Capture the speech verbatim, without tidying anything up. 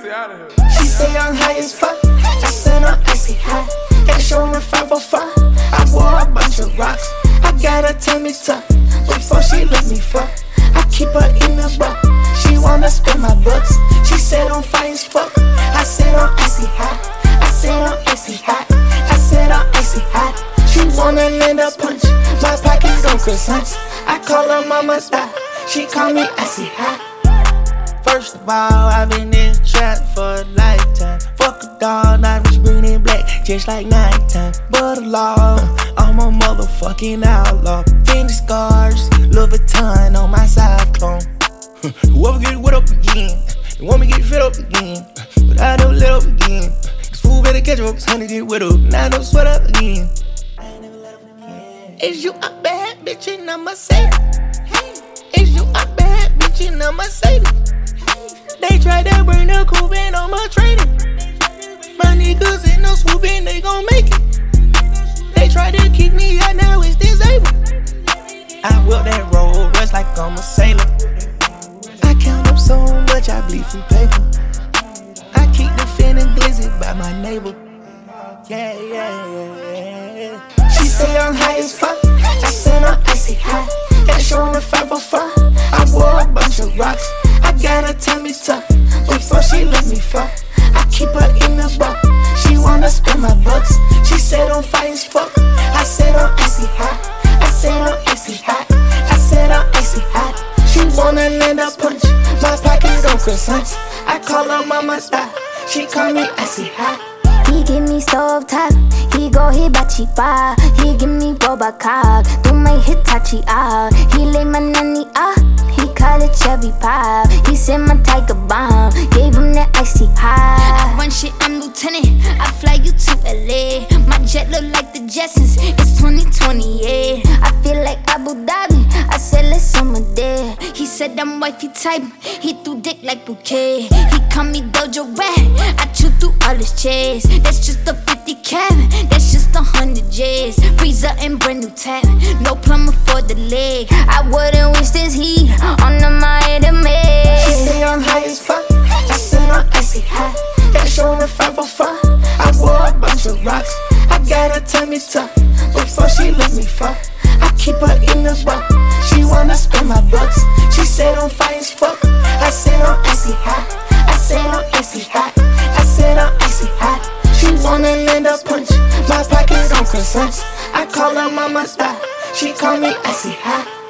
icy out of here. She say I'm high as fuck. I said I'm icy high. Got a show in the five oh five. I wore a bunch of rocks. I got her tummy tuck before she let me fuck. I keep her in the buck. She wanna spend my bucks. She said I'm fine as fuck. I said I'm icy high. I said I'm icy hot. I said I'm icy hot. She wanna land a punch. My pockets on croissants. I call her mama stop. She call me icy hot. First of all, I've been in the trap for a lifetime. Fuck a dog, not just green and black, just like nighttime. But a law, I'm a motherfucking outlaw. Fendi scars, Louis Vuitton on my cyclone. Whoever get wet up again, they want me get fed up again, but I don't let up again. This fool better catch up, cause honey get wet up, now I don't sweat up again. I ain't never let up again. Is you a bad bitch and I'm a say hey. Is you a bad bitch and I'm a say They tried to bring the coupe in on my trading. My niggas in the swooping, they gon' make it. They tried to kick me out, now it's disabled. I whip that roll, just like I'm a sailor. I count up so much, I bleed from paper. I keep defending glizzy by my neighbor. Yeah, yeah, yeah. She say I'm high as fuck. I said I'm icy high. Got a show in the five oh five. I wore a bunch of rocks. I got her tummy tuck before she let me fuck. I keep her in the buck. She wanna spend my bucks. She said I'm fine as fuck. I said I'm icy hot. I said I'm icy hot. I said I'm icy hot. She wanna land a punch. My pockets on croissants. I call her mama stop. She call me icy hot. He give me stove top, he go hibachi bar. He give me boba cock, do my Hitachi ah. He lay my nanny ah, he call it Chevy Pop. He sent my Tiger Bomb, gave him that icy high. I run shit, I'm lieutenant, I fly you to L A. My jet look like the Jetsons, it's twenty twenty-eight. I feel like Abu Dhabi, I said let's summer there. He said I'm wifey type, he threw dick like bouquet. He call me Doja Rat, I chew through all his chairs. That's just a fifty cabin, that's just a hundred J's. Freezer and brand new tap, no plumber for the leg. I wouldn't wish this heat on the mind of me. She say I'm high as fuck. I said I'm icy hot. Got a show in the five oh five. I wore a bunch of rocks. I got her tummy tuck before she let me fuck. I keep her in the buck. She wanna spend my bucks. She said I'm fine as fuck. I said I'm icy hot. I said I'm icy hot. I said I'm icy hot. She wanna land a punch. My pockets on croissants. I call her mama stop. She call me icy hot.